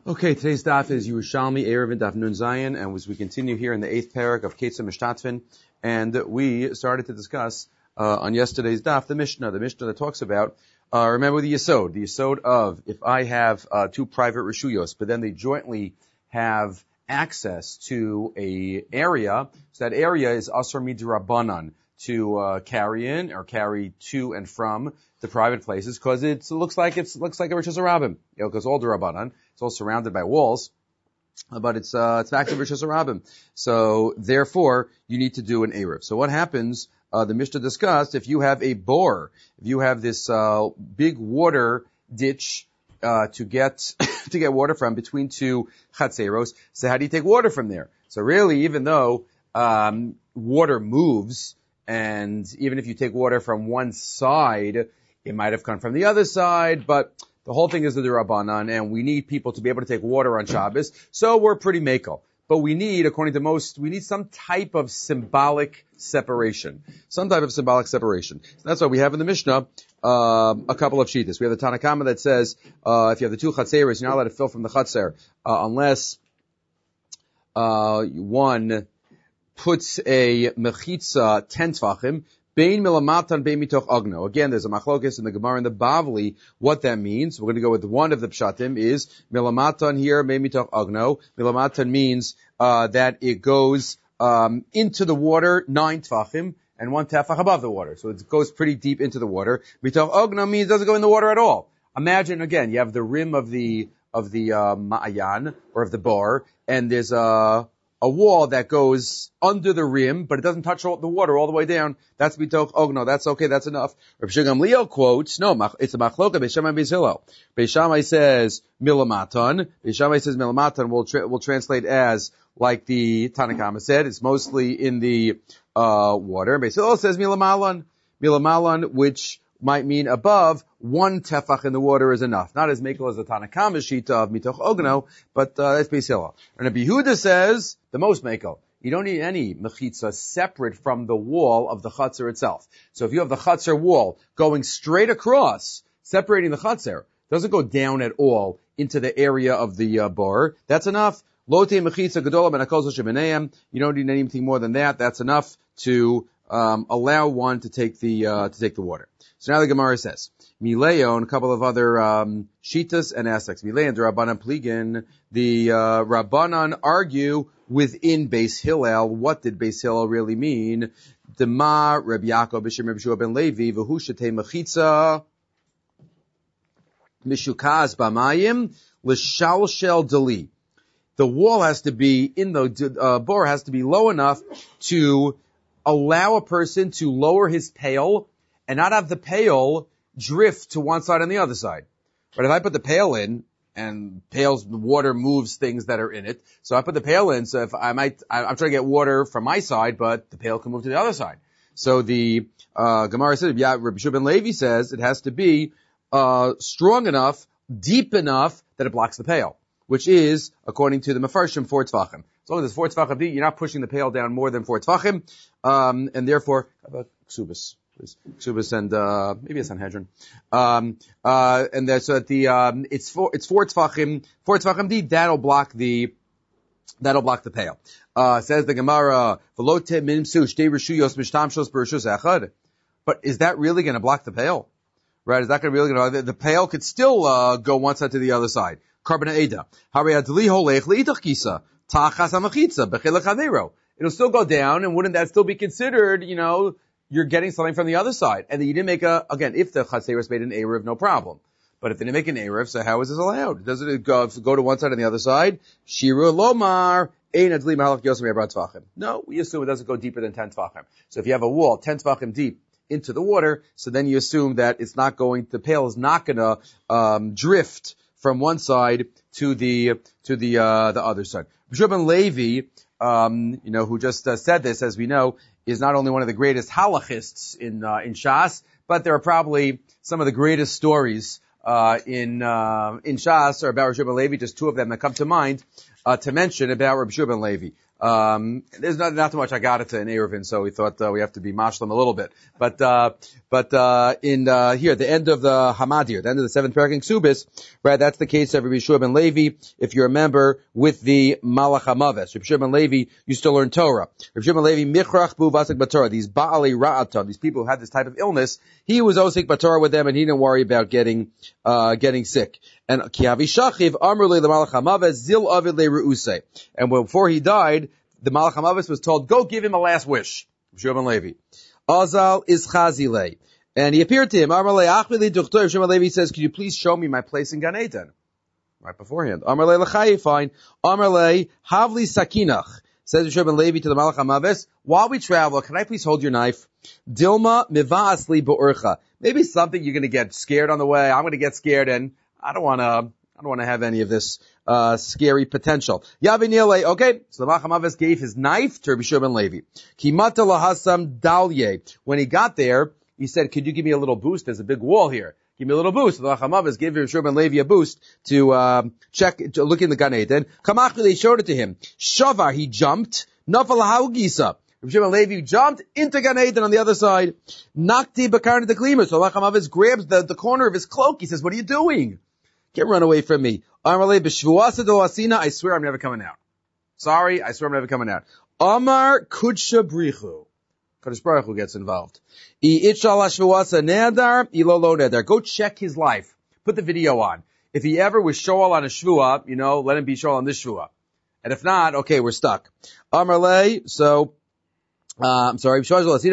Okay, today's daf is Yerushalmi Erev Daf Nun Zayin, and as we continue here in the 8th parak of Ketzah Mishtatvin, and we started to discuss on yesterday's daf the Mishnah that talks about, remember the Yesod of if I have two private Rishuyos, but then they jointly have access to a area, so that area is Asar Midrabanan to carry in or carry to and from the private places, because it looks like a Rishus Harabim, because all the Rabbanan, it's all surrounded by walls, but it's back to Rishus Harabim. So therefore, you need to do an Erev. So what happens? The Mishnah discussed if you have a bore, if you have this big water ditch to get water from between two chatzeros. So how do you take water from there? So really, even though water moves, and even if you take water from one side, it might have come from the other side, but the whole thing is the Rabbanan, and we need people to be able to take water on Shabbos, so we're pretty makel. But we need, according to most, we need some type of symbolic separation. So that's why we have in the Mishnah a couple of shittas. We have the Tanakama that says if you have the two chatzeros, you're not allowed to fill from the chatzer unless one puts a mechitza 10 tvachim, bein milamatan bein mitoch agno. Again, there's a machlokes in the Gemara and the Bavli what that means. We're going to go with one of the pshatim is milamatan here, bein mitoch agno. Milamatan means that it goes into the water 9 tvachim and 1 tefach above the water. So it goes pretty deep into the water. Mitoch agno means it doesn't go in the water at all. Imagine again, you have the rim of the ma'ayan or of the bar, and there's a wall that goes under the rim, but it doesn't touch the water all the way down. That's bitoch ogno. That's okay. That's enough. Rabbi Shimon Gamliel quotes, no, it's a machloka. Beis Shammai and Beis Hillel. Beis Shammai says milamatan. Beis Shammai says milamatan will translate as like the Tanakama said. It's mostly in the water. Beis Hillel says milamalan. Milamalan, which might mean above 1 tefach in the water is enough. Not as makel as the Tanakama shita of mitoch ogno, but that's Beis Hillel. And Rabbi Yehuda says the most makel. You don't need any mechitza separate from the wall of the chutzner itself. So if you have the chutzner wall going straight across, separating the chutzner, doesn't go down at all into the area of the bar, that's enough. Lote mechitza gedola ben hakol shebeneim. You don't need anything more than that. That's enough to allow one to take the water. So now the Gemara says, Mileo and a couple of other shitas and aspects. Mileo and the Rabbanan Pligin, the Rabbanan argue within Beis Hillel. What did Beis Hillel really mean? Dema Reb Yaakov b'Shem Reb Shua ben Levi v'hu shetei mechitza mishukaz b'mayim l'shalshel deli. The wall has to be in the bore has to be low enough to allow a person to lower his pail and not have the pail drift to one side and the other side. But if I put the pail in, and the water moves things that are in it, so I put the pail in, so if I'm trying to get water from my side, but the pail can move to the other side. So the Gemara says, Rabbi Shua ben Levi says it has to be strong enough, deep enough that it blocks the pail, which is, according to the Mefarshim, 4 tvachim. As long as it's 4 tvachim deep, you're not pushing the pail down more than 4 tvachim, and therefore, Ksubis. Ksubis and maybe a Sanhedrin. And that's so that it's 4 tvachim deep, that'll block the pail. Says the Gemara, Velote minimsu shtei rishuyos mishtamshos b'rishus echad. But is that really going to block the pail? Right? Is that going to really going to, the pail could still go one side to the other side. Carbon Eda. Harei holech leitach kisa. Tachas hamachitza b'chilech hadero. It'll still go down, and wouldn't that still be considered, you're getting something from the other side? And then you didn't make again, if the chatzeros made an Erev, no problem. But if they didn't make an Erev, so how is this allowed? Does it go to one side and the other side? Shiru lomar, ein adli mahalach yosem yabrat tvachim. No, we assume it doesn't go deeper than 10 tvachim. So if you have a wall 10 tvachim deep into the water, so then you assume that the pail is not gonna, drift from one side to the other side. Rabbi ben Levi, who just said this, as we know, is not only one of the greatest halachists in Shas, but there are probably some of the greatest stories in Shas are about Rabbi ben Levi. Just two of them that come to mind. to mention about Rabbi Shua ben Levi. There's not too much I got it in Eruvin, so we thought, we have to be mashlim a little bit. But here, the end of the Hamadir, the end of the 7th parak in Ksubis, right, that's the case of Rabbi Shua ben Levi, if you remember, with the Malach HaMaves. Rabbi Shua ben Levi used to learn Torah. Rabbi Shua ben Levi, Michrach Bu Vasek Batorah, these Ba'ali Ra'atam, these people who had this type of illness, he was Osik Batorah with them, and he didn't worry about getting sick. And Kiavi Shachiv, Amrulei the Malach HaMaves, Zil Avid Le Re'usei. And before he died, the Malach HaMaves was told, go give him a last wish. Rabbi Shua ben Levi. Azal is Chazile. And he appeared to him. Amarle Achvili Duchtor. Rabbi Shua ben Levi says, could you please show me my place in Gan Eden? Right beforehand. Amarle L'chayi, fine. Amarle Havli Sakinach. Says Rabbi Shua ben Levi to the Malach HaMaves, while we travel, can I please hold your knife? Dilma Miva'asli Bo'urcha. Maybe something you're going to get scared on the way. I'm going to get scared, and I don't want to have any of this scary potential. Yavinile, okay, so the Malach HaMaves gave his knife to Rabbi Shua ben Levi. Kimata lahasam dalye. When he got there, he said, could you give me a little boost? There's a big wall here. Give me a little boost. The Malach HaMaves gave Rabbi Shua ben Levi a boost to look in the Gan Eden. Kamachli, they showed it to him. Shavar, he jumped. Nafal haugisa. Rabbi Shua ben Levi jumped into Gan Eden on the other side. Nakti bakarni the klima. So Malach HaMaves grabs the corner of his cloak. He says, what are you doing? Can't run away from me. I swear I'm never coming out. Sorry, I swear I'm never coming out. Amar kudsha brichu. Kadosh Baruch Hu gets involved. Go check his life. Put the video on. If he ever was shoal on a shvua, let him be shoal on this shvua. And if not, okay, we're stuck. Amarle, so, I'm sorry.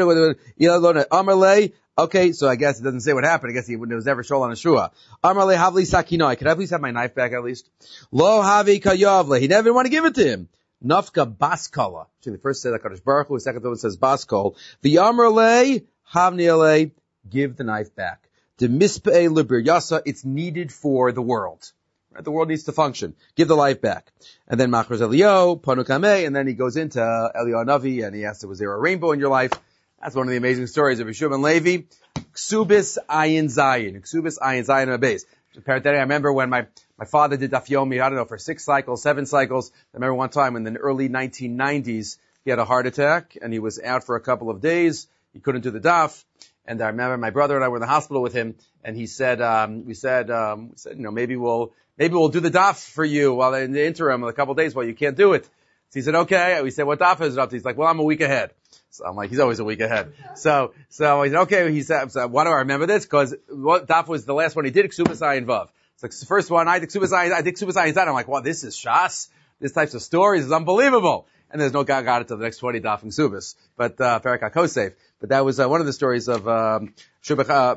Amarle, okay, so I guess it doesn't say what happened. I guess he was never shoal on a shvua. Amarle havli sakinoi. Could I please have my knife back at least? Lo havi kayavle. He never want to give it to him. Nafka baskala. Actually, the first said HaKadosh Baruch Hu, the second one says baskol. The Amarle, havniale, give the knife back. The mispei libir yasa, it's needed for the world. Right? The world needs to function. Give the life back. And then Machros Elio, Panukame, and then he goes into Elio Navi, and he asks, was there a rainbow in your life? That's one of the amazing stories of Rabbi Shua ben Levi. Ksubis Ayin Zayin. Ksubis Ayin Zayin Abbeis. I remember when my father did Daf Yomi, I don't know, for 6 cycles, 7 cycles. I remember one time in the early 1990s, he had a heart attack, and he was out for a couple of days. He couldn't do the Daf. And I remember my brother and I were in the hospital with him, and he said, we said, maybe we'll do the Daf for you while in the interim, a couple of days while you can't do it. So he said, okay. We said, what Daf is it up to? He's like, well, I'm a week ahead. So I'm like, he's always a week ahead. So he said, okay. He said, so why do I remember this? Because what Daf was the last one he did, Ksubas Ayin Vav. It's like the first one, I did Ksubas Ayin Zayin. I'm like, wow, this is Shas. This types of stories is unbelievable. And there's no guy got it to the next 20 Daf in Ksubas. But, Perak HaKosef. But that was, one of the stories of, Rabbi Shua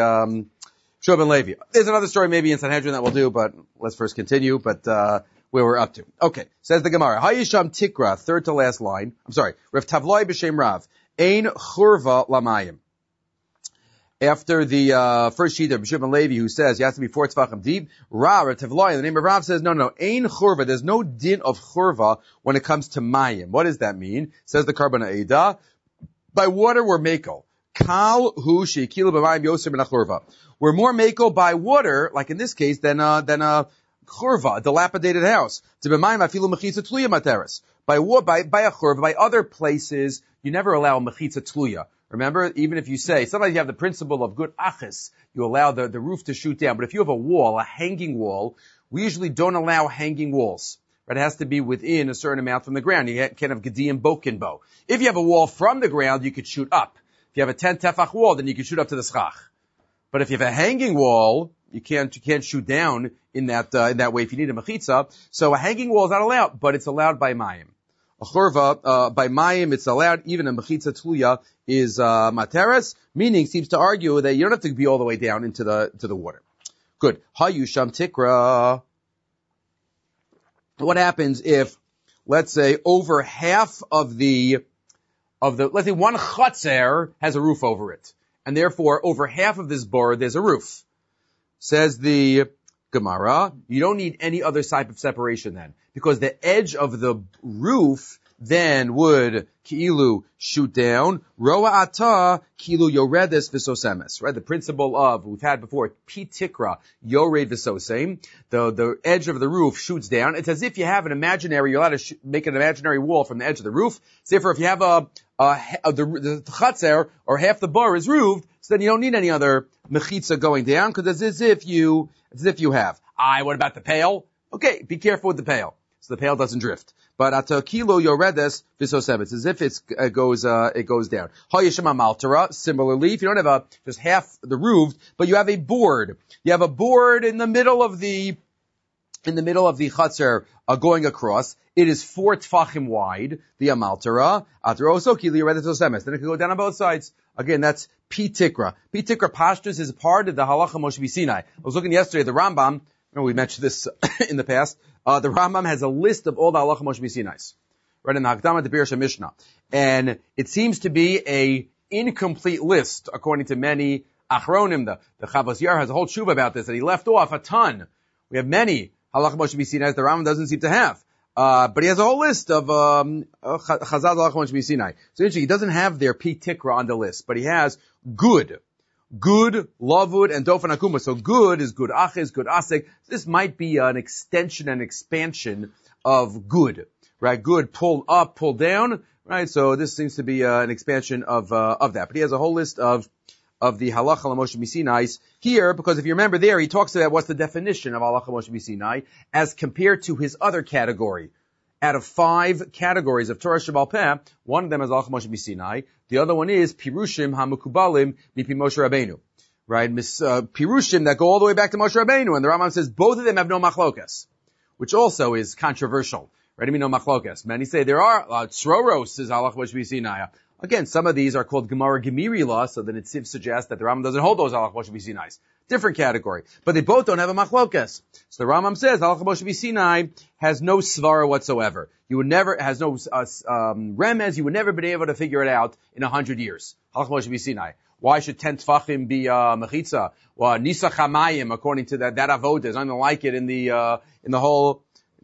ben Levi. There's another story maybe in Sanhedrin that we'll do, but let's first continue. But, where we're up to. Okay. Says the Gemara. Hayisham Tikra, third to last line. I'm sorry. Rav Tavloi b'Shem Rav. Ein churva lamayim. After the, first sheet of Rabbi Shua ben Levi who says you have to be 4 tzvachim deep, Rav Tavloi, in the name of Rav says, no. Ein churva. There's no din of churva when it comes to mayim. What does that mean? Says the Karbon Eidah. By water we're makel. Kal hu shekilu b'mayim yoser min churva. We're more makel by water, like in this case, than churva, a dilapidated house. By a churva, by other places, you never allow mechitza tluya. Remember, even if you say, sometimes you have the principle of good achis, you allow the roof to shoot down. But if you have a wall, a hanging wall, we usually don't allow hanging walls. Right? It has to be within a certain amount from the ground. You can't have gedim bokinbo. If you have a wall from the ground, you could shoot up. If you have a 10 tefach wall, then you could shoot up to the schach. But if you have a hanging wall, you can't shoot down in that way if you need a mechitza. So a hanging wall is not allowed, but it's allowed by mayim. A churva, by mayim, it's allowed. Even a mechitza tluya is, materes, meaning seems to argue that you don't have to be all the way down into the water. Good. Hayusham tikra. What happens if, let's say, over half of let's say one chotzer has a roof over it, and therefore over half of this bor there's a roof. Says the Gemara, you don't need any other type of separation then, because the edge of the roof then would ki'ilu shoot down. Roa ata ki'ilu yoredes v'sosemes. Right? The principle of, we've had before, pi tikra yored v'sosem. The edge of the roof shoots down. It's as if you have an imaginary, you're allowed to make an imaginary wall from the edge of the roof. Say if you have the chatzer, or half the bar is roofed, so then you don't need any other mechitza going down, because it's as if you have. What about the pail? Okay, be careful with the pail, so the pail doesn't drift. But ata kilo yoredes v'sosem. It's as if it goes down. Hayishama maltara. Similarly, if you don't have just half the roofed, but you have a board. You have a board in the middle of the chutzner, going across. It is 4 tfachim wide, the amaltara. Atroso kilo yoredes v'sosem. Then it can go down on both sides. Again, that's pi tikra. Pi tikra pashtus is part of the halacha Moshe Sinai. I was looking yesterday at the Rambam. We mentioned this in the past. The Rambam has a list of all the halacha Moshe Sinais, right in the Hakdama to Pirush Mishnah, and it seems to be a incomplete list according to many achronim. The Chavos Yair has a whole tshuva about this, that he left off a ton. We have many halacha Moshe Sinais the Rambam doesn't seem to have, but he has a whole list of Chazal halacha Moshe Sinai. So interesting, he doesn't have their pi tikra on the list, but he has good, lavud, and dofen akuma. So good is good achiz, good asik. This might be an extension and expansion of good, right? Good, pull up, pull down, right? So this seems to be an expansion of that. But he has a whole list of the halacha Moshe Sinai here, because if you remember there, he talks about what's the definition of halacha Moshe Sinai as compared to his other category. Out of 5 categories of Torah Shebal Peh, one of them is halacha Moshe Sinai. The other one is pirushim hamukubalim mipi Moshe Rabbeinu, right? Pirushim that go all the way back to Moshe Rabbeinu, and the Rambam says both of them have no machlokas, which also is controversial, right? I mean, no machlokas. Many say there are tzroros is halacha Moshe Sinai. Again, some of these are called Gemara Gemiri law, so then it suggests that the Rambam doesn't hold those halacha Moshe Sinai. Different category. But they both don't have a machlokas. So the Rambam says halacha Moshe Sinai has no svara whatsoever. Has no remez, you would never been able to figure it out in 100 years. Halacha Moshe Sinai. Why should 10 tfachim be mechitza? Well, nisa chamayim, according to that avoda, is nothing like it in the whole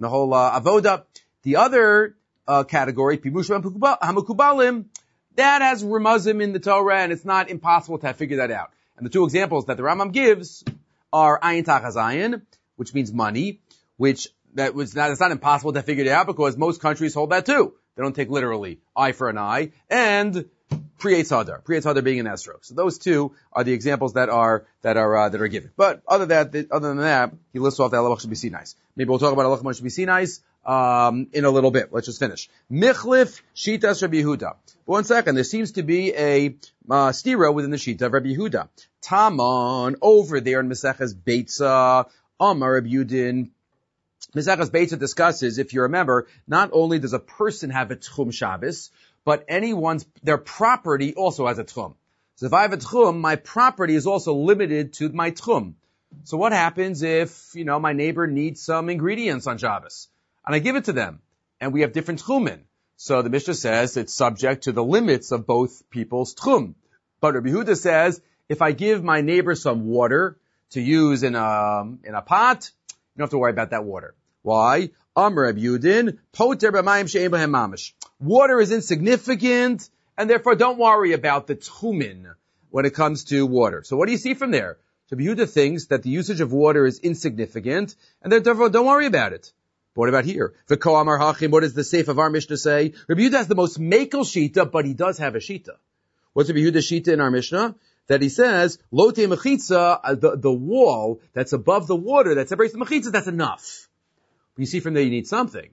avoda. The other category, pimushim hamukubalim, that has ramazim in the Torah, and it's not impossible to have figured that out. And the 2 examples that the Rambam gives are ayin tachas ayin, which means money, it's not impossible to figure it out because most countries hold that too. They don't take literally eye for an eye, and Priyetz Hadar being an estro. So those 2 are the examples that are given. But other than that, he lists off the halacha Moshe Sinai. Maybe we'll talk about halacha Moshe Sinai in a little bit. Let's just finish. Michlif shitas Rabbi Yehuda. 1 second, there seems to be a stira within the shita of Rabbi Yehuda. Taman over there in Maseches Beitza, Amar Rabbi Yudin. Maseches Beitza discusses, if you remember, not only does a person have a tchum Shabbos, but their property also has a tchum. So if I have a tchum, my property is also limited to my tchum. So what happens if, my neighbor needs some ingredients on Shabbos, and I give it to them, and we have different tchumin? So the Mishnah says it's subject to the limits of both people's tchum. But Rabbi Yehuda says, if I give my neighbor some water to use in a pot, you don't have to worry about that water. Why? Amar Rabbi Yudin, poter b'mayim she'ein b'hem mamish. Water is insignificant, and therefore don't worry about the tchumin when it comes to water. So what do you see from there? Rabbi Yehuda thinks that the usage of water is insignificant, and therefore don't worry about it. But what about here? V'ko amar hachim, what does the Seif of our Mishnah say? Rabbi Yehuda has the most makel shita, but he does have a shita. What's Rabbi Yehuda's shita in our Mishnah? That he says, lote mechitza, the wall that's above the water that separates the mechitza, that's enough. But you see from there you need something.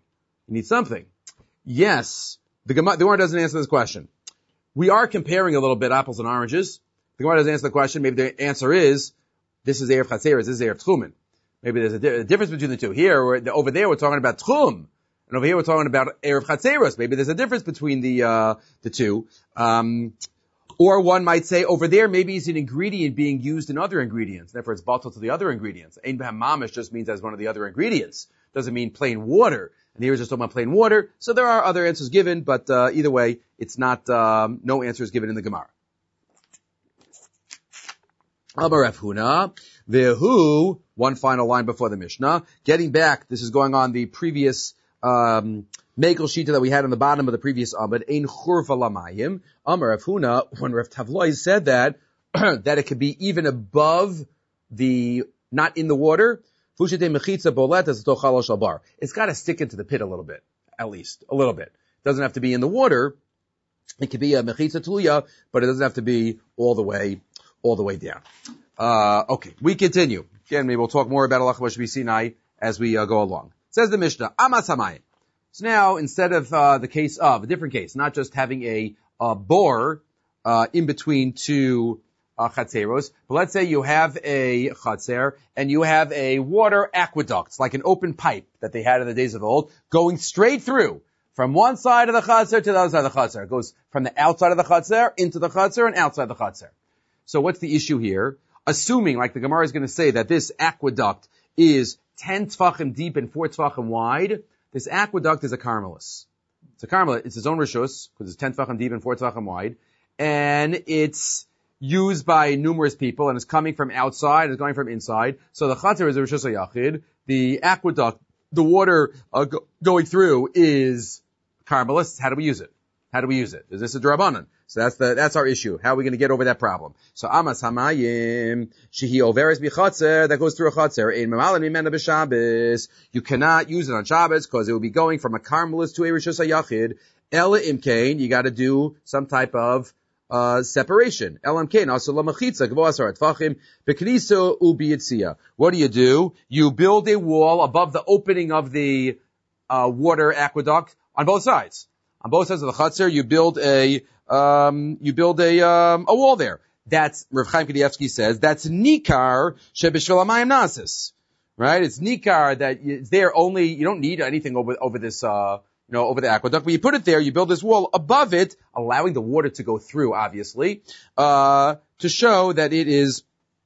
Yes, the Gemara doesn't answer this question. We are comparing a little bit apples and oranges. The Gemara doesn't answer the question. Maybe the answer is, this is Erev Chatzeres, this is Erev Tchumen. Maybe there's a difference between the two. Over there we're talking about Tchum, and over here we're talking about Erev Chatzeres. Maybe there's a difference between the two. Or one might say over there maybe it's an ingredient being used in other ingredients. Therefore it's bottled to the other ingredients. Ein b'hem mamish just means as one of the other ingredients. Doesn't mean plain water. And here is just talking about plain water. So there are other answers given, but either way, it's not, no answer is given in the Gemara. Amar Rav Huna, Vehu, one final line before the Mishnah. Getting back, this is going on the previous Mekel Shita that we had on the bottom of the previous Amud, Ein Churva Lamayim, Amar Rav Huna, when Rav Tavloi said that, that it could be even above not in the water, it's got to stick into the pit a little bit, at least, a little bit. It doesn't have to be in the water. It could be a mechitza tluya, but it doesn't have to be all the way down. Okay, we continue. Again, maybe we'll talk more about Halacha B'Shvi Sinai as we go along. Says the Mishnah, Amas Hamayim. So now, instead of a different case, not just having a bore in between two chatzeros, but let's say you have a chatzer and you have a water aqueduct, like an open pipe that they had in the days of old, going straight through from one side of the chatzer to the other side of the chatzer. It goes from the outside of the chatzer into the chatzer and outside the chatzer. So what's the issue here? Assuming, like the Gemara is going to say, that this aqueduct is 10 tfachim deep and 4 tfachim wide, this aqueduct is a carmelis. It's a carmelis. It's its own rishus, because it's 10 tfachim deep and 4 tfachim wide, and it's used by numerous people, and it's coming from outside, it's going from inside. So the chatzer is a rishus hayachid. The aqueduct, the water going through is carmelis. How do we use it? Is this a drabanan? So that's our issue. How are we going to get over that problem? So Amas Hamayim, Shehi Overes Bichatzer, that goes through a Chatzer, Ein Mamalan Mimena B'Shabbos. You cannot use it on Shabbos because it will be going from a carmelis to a Rishus HaYachid. Ela Imkain, you got to do some type of separation. Ela Imkain, also La Mechitza, Gvo Asar Atfachim, B'Kniso U'Biyitzia. What do? You build a wall above the opening of the water aqueduct on both sides. On both sides of the Chatzer, you build a wall there. That's, Rav Chaim Kanievsky says, that's Nikar Shebishvil Hamayim Nasis. Right? It's Nikar that it's there only, you don't need anything over this, over the aqueduct, but you put it there, you build this wall above it, allowing the water to go through, obviously, to show that it is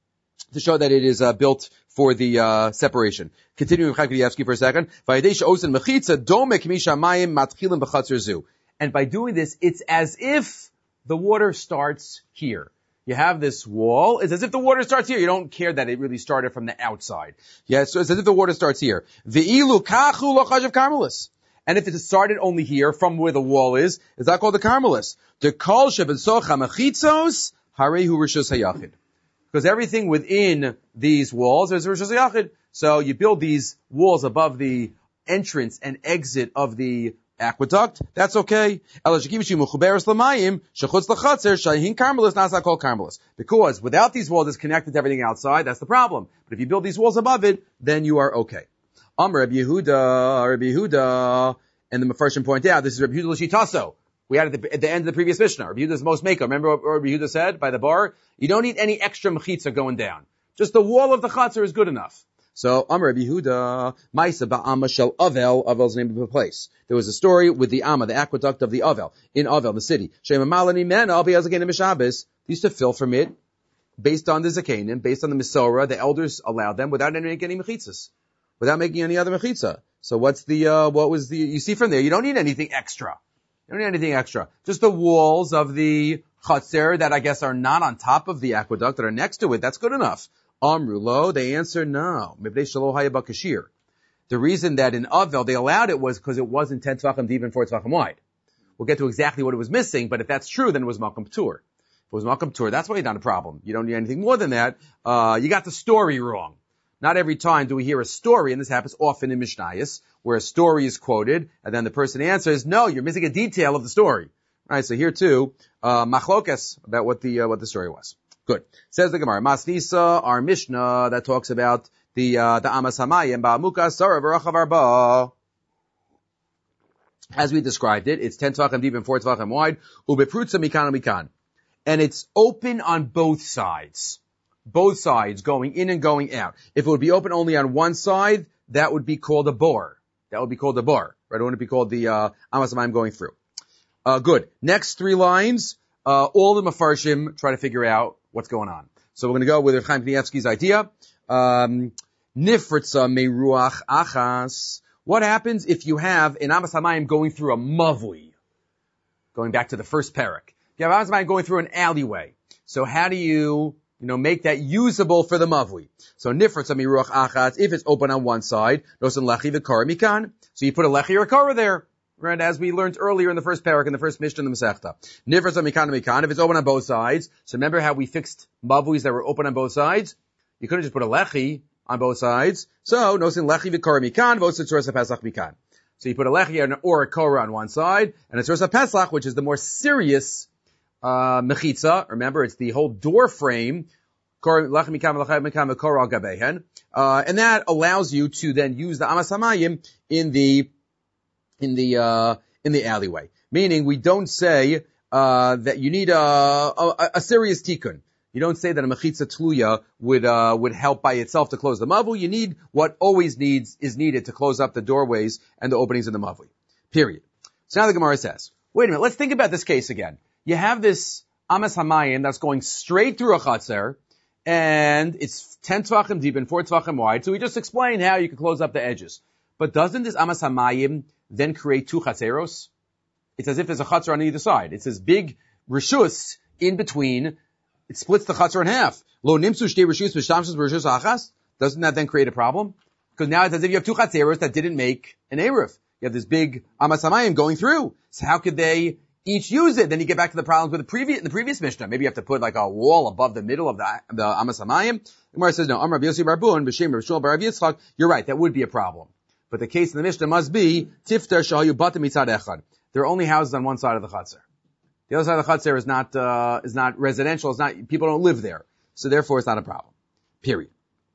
built for the separation. Continuing with Chaim Kanievsky for a second. And by doing this, it's as if the water starts here. You have this wall. It's as if the water starts here. You don't care that it really started from the outside. Yeah, so it's as if the water starts here. Ve'ilu kachu lo chashav carmelis. And if it started only here, from where the wall is that called the carmelis? The kol shebensocha mechitzos harehu rishus hayachid. Because everything within these walls is rishus hayachid. So you build these walls above the entrance and exit of the aqueduct, that's okay. Because without these walls, it's connected to everything outside. That's the problem. But if you build these walls above it, then you are okay. Rabbi Yehuda, and the Mefarshim point out, this is Rabbi Yehuda L'Shitaso. We had at the end of the previous Mishnah. Rabbi Yehuda's most maker. Remember what Rabbi Yehuda said by the bar? You don't need any extra mechitza going down. Just the wall of the chatzar is good enough. So, Rabbi Yehuda, Maisa ba'ama shel Avel, Avel's name of a place. There was a story with the Amma, the aqueduct of the Avel, in Avel, the city. Shema malani men, I'll be Azakanim Mishabes. They used to fill from it, based on the Zakanim, based on the Misorah, the elders allowed them, without making any mechitzas. Without making any other mechitza. So you see from there, you don't need anything extra. Just the walls of the Chatzer that I guess are not on top of the aqueduct, that are next to it, that's good enough. Amrulo, they answer no. The reason that in Avel they allowed it was because it wasn't 10 tefachim deep and 4 tefachim wide. We'll get to exactly what it was missing, but if that's true, then it was Malkam Ptur. If it was Malkam Ptur, that's why it's not a problem. You don't need anything more than that. You got the story wrong. Not every time do we hear a story, and this happens often in Mishnayos, where a story is quoted, and then the person answers, no, you're missing a detail of the story. Right, so here too, machlokas about what the story was. Good. Says the Gemara, Masnisa, our Mishnah that talks about the Amas Hamayim ba'amuka sara v'rachav arba. As we described it, it's 10 tvachim deep and 4 tvachim wide. Ubeprutza mikan mikan, and it's open on both sides. Both sides, going in and going out. If it would be open only on one side, that would be called a bor. Right? It wouldn't be called the Amas Hamayim going through. Good. Next 3 lines. All the Mefarshim try to figure out what's going on. So we're going to go with Rav Chaim Kanievsky's idea. Nifritza meruach achas. What happens if you have an Amas Hamayim going through a mavui? Going back to the first parak. You have Amas Hamayim going through an alleyway. So how do you make that usable for the mavui. So nifrat samiruach achatz, if it's open on one side, nosen lechi v'kara mikan. So you put a lechi or a kara there. Right, as we learned earlier in the first parak, in the first Mishnah in the Masechta. Nifrat samikan mikan, if it's open on both sides. So remember how we fixed mavuis that were open on both sides? You couldn't just put a lechi on both sides. So nosen lechi v'kara mikan, vosen tzuras pesach mikan. So you put a lechi or a kara on one side, and a tzuras pesach, which is the more serious mechitza. Remember, it's the whole door frame. And that allows you to then use the amas hamayim in the alleyway. Meaning, we don't say that you need a serious tikkun. You don't say that a mechitza tluya would help by itself to close the mavu. You need what always is needed to close up the doorways and the openings in the mavu. Period. So now the Gemara says, wait a minute, let's think about this case again. You have this amas hamayim that's going straight through a chatzer, and it's 10 tvachim deep and 4 tvachim wide. So we just explained how you can close up the edges. But doesn't this amas hamayim then create 2 chatzeros? It's as if there's a chatzer on either side. It's this big rishus in between. It splits the chatzer in half. Lo nimsu shtei rishus v'shtamshus b'rishus achas. Doesn't that then create a problem? Because now it's as if you have 2 chatzeros that didn't make an eruv. You have this big amas hamayim going through. So how could they each use it? Then you get back to the problems with the previous Mishnah. Maybe you have to put like a wall above the middle of the amas hamayim. The Gemara says no. Amar Rabbi Yossi bar Bun b'shem Rabbi Shmuel bar Rabbi Yitzchak. You're right. That would be a problem. But the case in the Mishnah must be tifter shahayu batim mitzad echad. There are only houses on one side of the chatzer. The other side of the chatzer is not residential. It's not, people don't live there. So therefore it's not a problem. Period.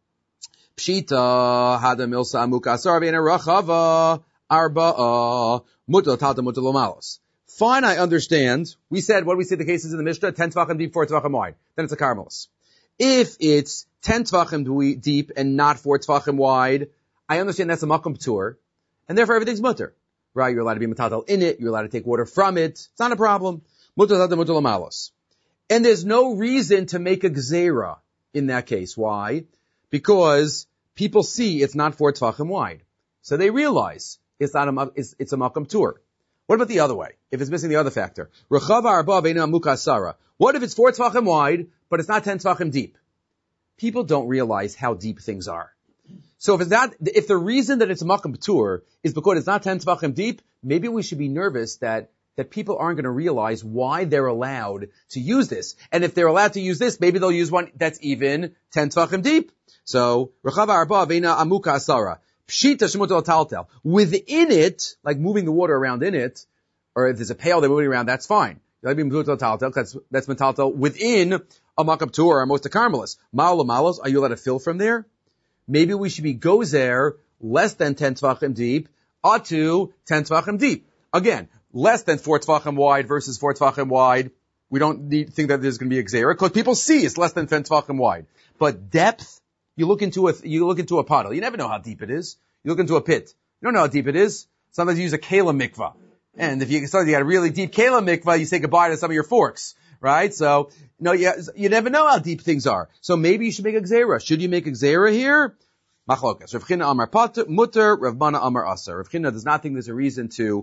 Pshita hada milsa amuka asar v'ena rachava arba'a mutal talta mutal lomalos. Fine, I understand. We said, what do we say the cases in the Mishnah? 10 tvachim deep, 4 tvachim wide. Then it's a karmelis. If it's 10 tvachim deep and not 4 tvachim wide, I understand that's a makom tour, and therefore everything's mutter. Right? You're allowed to be metatal in it. You're allowed to take water from it. It's not a problem. Mutter talta mutal lomalos. And there's no reason to make a gzeira in that case. Why? Because people see it's not 4 tvachim wide. So they realize it's not it's a makom tour. What about the other way? If it's missing the other factor. Rechava arba ve'ena amuka asara. What if it's 4 tvachim wide, but it's not 10 tvachim deep? People don't realize how deep things are. So if the reason that it's a makom tour is because it's not 10 tvachim deep, maybe we should be nervous that people aren't going to realize why they're allowed to use this. And if they're allowed to use this, maybe they'll use one that's even 10 tvachim deep. So, Rechava arba ve'ena amuka asara. Pshita shemutal taltel. Within it, like moving the water around in it, or if there's a pail they're moving around, that's fine. That's metaltel within a makam tour or most of karmelis. Ma'ala malos, are you allowed to fill from there? Maybe we should be gozer less than 10 tvachim deep, atu 10 tvachim deep. Again, less than 4 tvachim wide versus 4 tvachim wide. We don't think that there's going to be a gzera because people see it's less than 10 tvachim wide. But depth, you look into a puddle. You never know how deep it is. You look into a pit. You don't know how deep it is. Sometimes you use a kela mikvah. And if you got a really deep kela mikvah, you say goodbye to some of your forks. Right? So, you never know how deep things are. So maybe you should make a gzera. Should you make a gzera here? Machlokas. Rav China amar mutter, Rav Mana amar aser. Rav China does not think there's a reason to,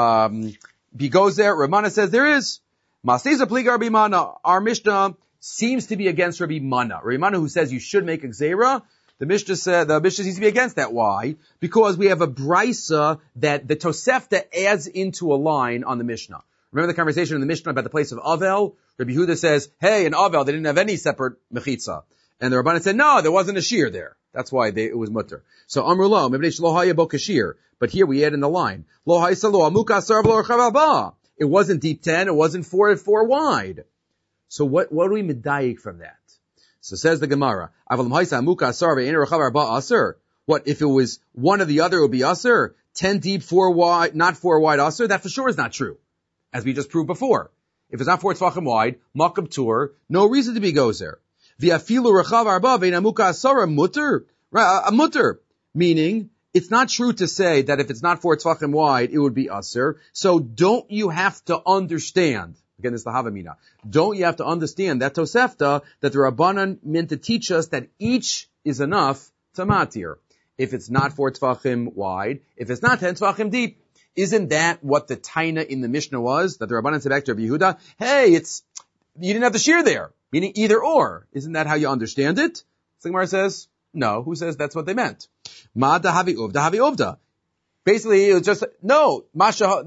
be gozer. Rav Mana says there is. Masisa pligar bimana. Our Mishnah seems to be against Rabbi Mana. Rabbi Mana who says you should make a gzera, the Mishnah seems to be against that. Why? Because we have a brisa that the Tosefta adds into a line on the Mishnah. Remember the conversation in the Mishnah about the place of Avel? Rabbi Yehuda says, hey, in Avel they didn't have any separate mechitza. And the Rabbanan said, no, there wasn't a shear there. That's why it was mutter. So Amr lo, maybe lo haya bo kashir. But here we add in the line. Lo haysa lo amuka asar v'lo rechav ba. It wasn't deep 10, it wasn't 4 wide. So what do we medayik from that? So says the Gemara, what, if it was one or the other, it would be aser? 10 deep, 4 wide, not 4 wide aser? That for sure is not true. As we just proved before. If it's not 4 tvachim wide, makam tur, no reason to be gozer. V'afilu rechav arba ve'in amuka asara mutter. A mutter. Meaning, it's not true to say that if it's not 4 tvachim wide, it would be aser. So don't you have to understand, again, it's the Havamina. Don't you have to understand that Tosefta, that the Rabbanan meant to teach us that each is enough to matir. If it's not 4 tvachim wide, if it's not 10 tvachim deep, isn't that what the taina in the Mishnah was? That the Rabbanan said back to Rabbi Yehuda, hey, you didn't have the shear there. Meaning either or. Isn't that how you understand it? The Gemara says, no. Who says that's what they meant? Ma dahavi uvda. Basically, it was just, no, Masha,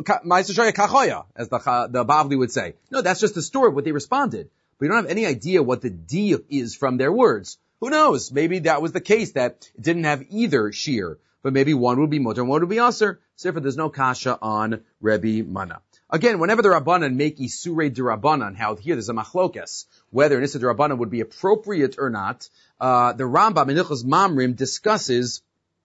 kachoya, as the Bavli would say. No, that's just the story of what they responded. We don't have any idea what the deal is from their words. Who knows? Maybe that was the case, that it didn't have either shear, but maybe one would be mutter and one would be aser. So therefore, there's no kasha on Rebbe Mana. Again, whenever the Rabbanan make Isurei D'Rabbanan, how here there's a machlokes, whether an Isurei D'Rabbanan would be appropriate or not, the Rambam in Hilchos Mamrim discusses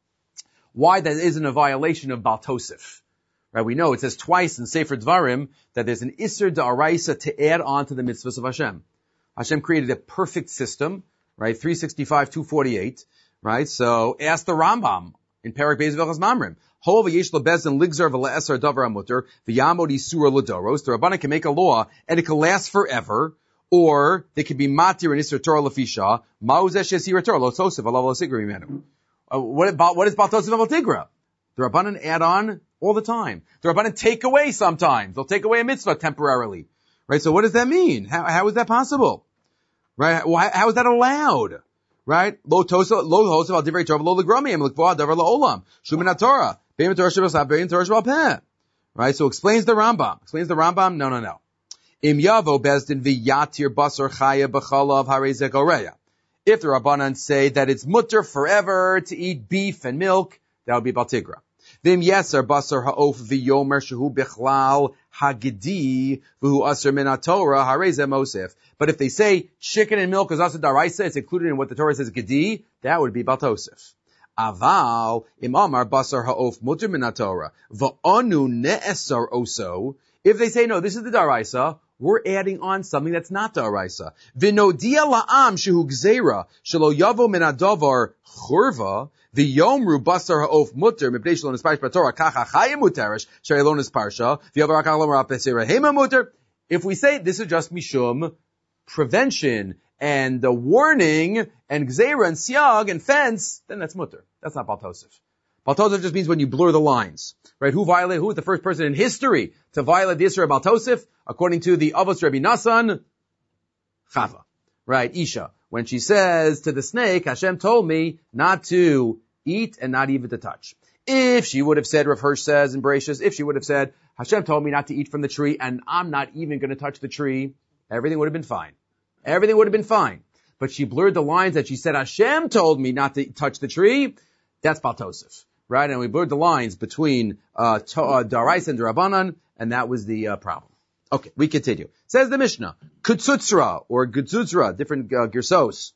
why that isn't a violation of Baal Tosef. Right? We know it says twice in Sefer Dvarim that there's an Isser D'Araisa to add on to the mitzvahs of Hashem. Hashem created a perfect system, right? 365, 248, right? So ask the Rambam in Perek Beis Hilchos Mamrim. Hov yesh lo bezin ligzar v'le'eser davar amuter v'yamod isura l'doros. The Rabbanan can make a law and it can last forever, or they can be matir and Isser Torah l'fisha. Ma'uzeh shesir Torah lo tosef alav lo sigri menu. What is Baal Tosef and Baal Tigra? The Rabbanan add on all the time. The Rabbanan take away sometimes. They'll take away a mitzvah temporarily. Right? So what does that mean? How is that possible? Right? How is that allowed? Right? Lo Tosef al divrei Torah lo legramiim l'kvoah davar la'olam. Shumin Torah. Bein Torah shebasab, bein Torah shebal peh. Right? So explains the Rambam. No. Im yavo bezdin v'yatir basar chaya b'chalav harei zeh goreya. If the Rabbanan say that it's mutter forever to eat beef and milk, that would be Baal Tigra. Vim yeser basar ha'of v'yomer shehu bichlal hagidi v'hu aser min ha'torah harei zeh mosef. But if they say chicken and milk is aser daraisa, it's included in what the Torah says gedi, that would be Baal Tosef. Aval im amar basar ha'of mutter min ha'torah v'anu ne'esar oso. If they say no, this is the daraisa, we're adding on something that's not daraisa. V'nodia la'am shehu gzeira shelo yavo min hadavar churva v'yomru basar ha'of mutter mipnei shelo nisparish b'torah kacha chayim muterish sherei lo nisparsha v'yavar hakach lo marap b'seira hema mutter. If we say this is just mishum prevention and the warning and gzeira and siag and fence, then that's mutter. That's not Baal Tosef. Baal Tosef just means when you blur the lines, right? Who was the first person in history to violate the Isra of Baal Tosef? According to the Avos Rabbi Nassan, Chava, right? Isha. When she says to the snake, Hashem told me not to eat and not even to touch. If she would have said, Rav Hirsch says in Bereshis, if she would have said, Hashem told me not to eat from the tree and I'm not even going to touch the tree, everything would have been fine. Everything would have been fine. But she blurred the lines that she said, Hashem told me not to touch the tree. That's Baal Tosef, right? And we blurred the lines between Darais and Rabbanan, and that was the problem. Okay, we continue. Says the Mishnah, Kutzutzra or Gutzutzra, different girsos.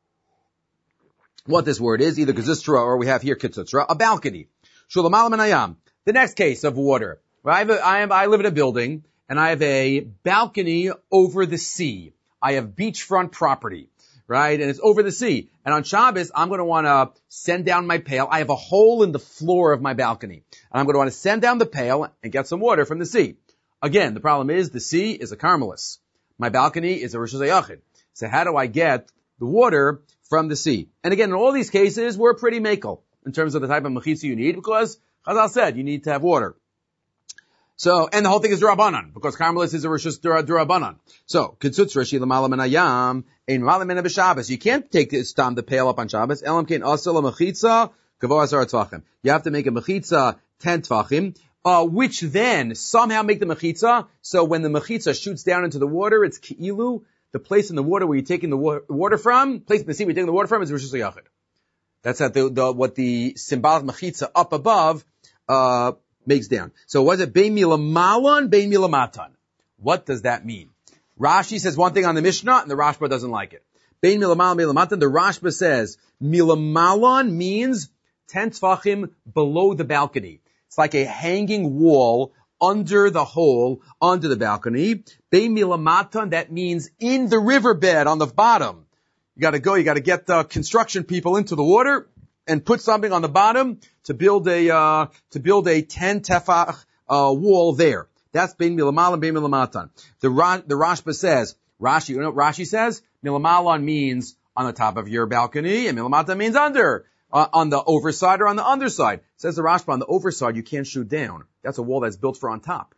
What this word is, either Gutzutzra or we have here Kutzutzra, a balcony. Shulamalam and Ayam. The next case of water. I live in a building and I have a balcony over the sea. I have beachfront property, right? And it's over the sea. And on Shabbos, I'm going to want to send down my pail. I have a hole in the floor of my balcony. And I'm going to want to send down the pail and get some water from the sea. Again, the problem is the sea is a Carmelis. My balcony is a Rosh Hashanah. So how do I get the water from the sea? And again, in all these cases, we're pretty makel in terms of the type of mechitza you need because Chazal said you need to have water. So, and the whole thing is D'Rabbanan, because Carmelis is a Rishus D'Rabbanan. So, Kitzutz Rashi l'malam and ayam, ein malam and b'Shabbos. You can't take this time the pail up on Shabbos. Elam kein asel mechitza, kavo asar tvachim. You have to make a mechitza 10 tvachim, which then somehow make the mechitza. So when the mechitza shoots down into the water, it's ki'ilu. The place in the water where you're taking the water from, place in the sea where you're taking the water from is Rishus Yachid. That's what the symbolic mechitza up above, makes down. So was it bein milamalan, bein milamatan? What does that mean? Rashi says one thing on the Mishnah, and the Rashba doesn't like it. Bein milamalan, milamatan. The Rashba says milamalan means 10 tfachim below the balcony. It's like a hanging wall under the hole, under the balcony. Bein milamatan, that means in the riverbed on the bottom. You gotta get the construction people into the water and put something on the bottom to build a 10 tefach, wall there. That's bein milamalan, bein milamatan. The Rashba says, Rashi, you know what Rashi says? Milamalan means on the top of your balcony, and milamatan means under, on the overside or on the underside. Says the Rashba, on the overside you can't shoot down. That's a wall that's built for on top.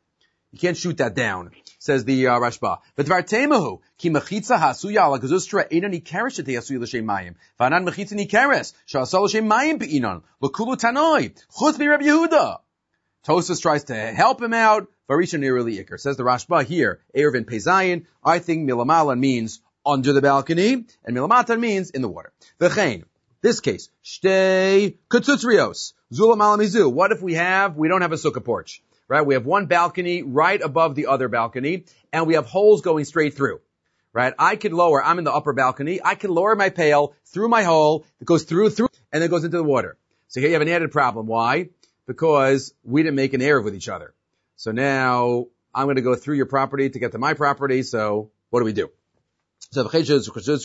You can't shoot that down, says the Rashba. V'dvar temahu, ki mechitza hasuya ala gazustra einan ikeres shete hasuya l'shem mayim. V'anan mechitza nikeres, sha'asal l'shem mayim be'inan. L'kulu tanoi, chutz mi Rabbi Yehuda. Tosfos tries to help him out. Varisha niruli ikar. Says the Rashba here, Erevin Pezayin. I think milamala means under the balcony, and milamata means in the water. V'chein, this case, shtei kutzutzrios, zula malamizu. What if we don't have a sukkah porch, right? We have one balcony right above the other balcony, and we have holes going straight through, right? I'm in the upper balcony, I can lower my pail through my hole, it goes through, and then goes into the water. So here you have an added problem. Why? Because we didn't make an Erev with each other. So now, I'm going to go through your property to get to my property, so what do we do? So what if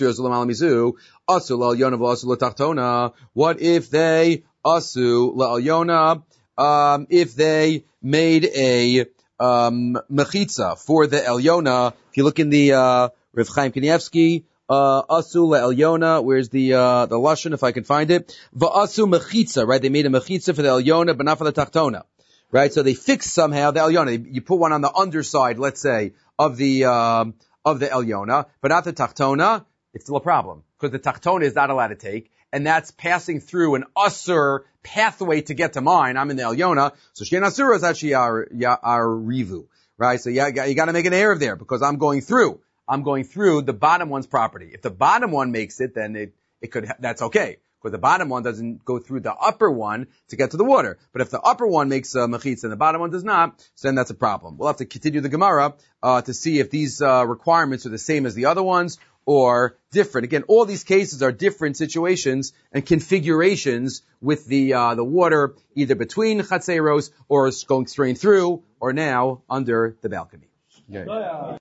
they asu la'alyona, if they made a mechitza for the Elyona? If you look in the Rav Chaim Kanievsky, asu la'alyona, where's the lashon if I can find it? Va'asu mechitza, right? They made a mechitza for the Elyona, but not for the tachtona, right? So they fixed somehow the Elyona. You put one on the underside, let's say, of the Elyona, but not the tachtona. It's still a problem because the tachtona is not allowed to take, and that's passing through an usur pathway to get to mine. I'm in the Elyona, so Shein Asura is actually our rivu, right? So you got to make an Erev there because I'm going through the bottom one's property. If the bottom one makes it, then that's okay. Because the bottom one doesn't go through the upper one to get to the water. But if the upper one makes a mechitza and the bottom one does not, so then that's a problem. We'll have to continue the Gemara to see if these requirements are the same as the other ones or different. Again, all these cases are different situations and configurations with the water either between chatzeros or going straight through or now under the balcony. Okay.